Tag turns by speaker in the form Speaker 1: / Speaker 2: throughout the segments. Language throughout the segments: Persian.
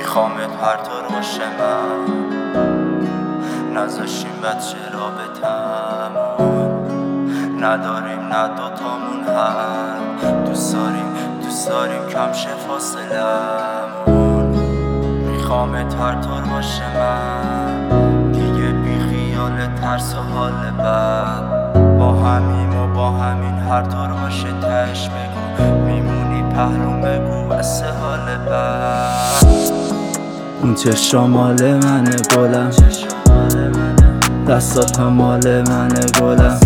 Speaker 1: میخوامت هر طور باشه من نذاشیم بچه رابطمون نداریم نه دوتامون هم دوست داریم کم شه فاصلمون میخوامت هر طور باشه من دیگه بی خیال ترس و حال بد با همین هر طور باشه تهش بگو میمونی پهلوم بگو واسه حال بد اون چشم مال منه گلم دستات هم مال منه گلم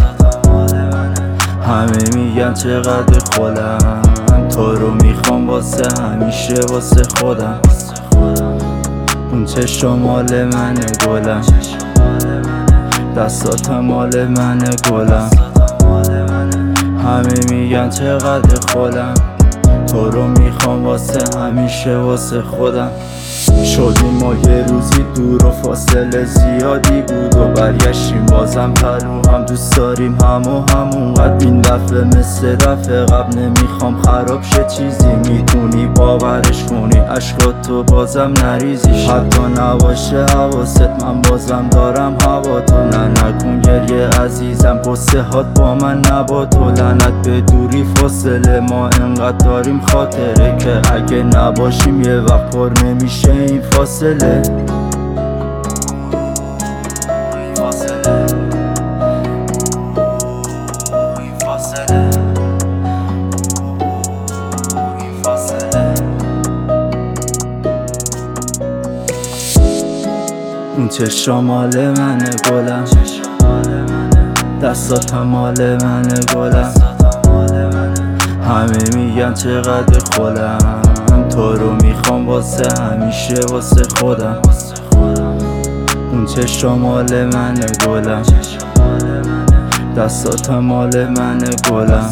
Speaker 1: همه میگن چقدر خودم تو رو میخوام واسه همیشه واسه خودم اون چشم مال منه گلم دستات هم مال منه گلم همه میگن چقدر خودم تو رو میخوام واسه همیشه واسه خودم شدیم ما یه روزی دور و فاصله زیادی بود و برگشتیم بازم پلو هم دوست داریم همونقدر این دفعه مثل دفعه قبل نمیخوام خراب شه چیزی میتونی باورش کنی عشقاتو بازم نریزیش حتی نباشه حواست من بازم دارم هوا تو نکن گریه عزیزم قصه هات با من نبا تو لعنت به دوری فاصله ما انقدر داریم خاطره که اگه نباشیم یه وقت پر نمیشه این فاصله اون چشم مال منه گلم دستات هم مال منه گلم همه میگن چقدر خودم تو رو میخوام واسه همیشه واسه خودم اون چشم مال منه گلم دستات هم مال منه گلم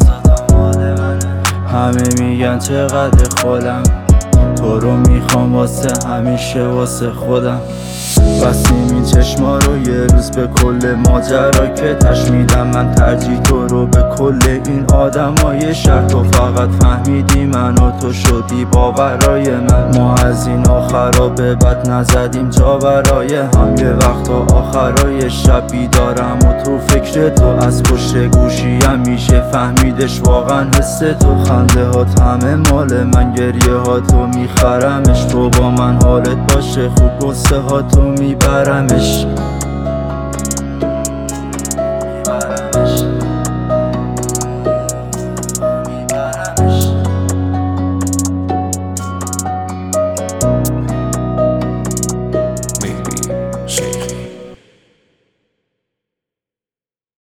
Speaker 1: همه میگن چقدر خودم تو رو میخوام واسه همیشه واسه خودم بستیم این چشما رو یه روز به کل ماجرا که تش میدم من ترجیح تو رو به کل این آدمای شهر تو فقط فهمیدی من و تو شدی باورای من ما از این آخرا به بد نزدیم جا برای هم یه وقتا آخرای شب بیدارم و تو فکر تو از پشت گوشیم میشه فهمیدش واقعا حس تو خنده هات همه مال من گریه ها تو میخرمش تو با من حالت باشه خوب قصه ها تو میبرمش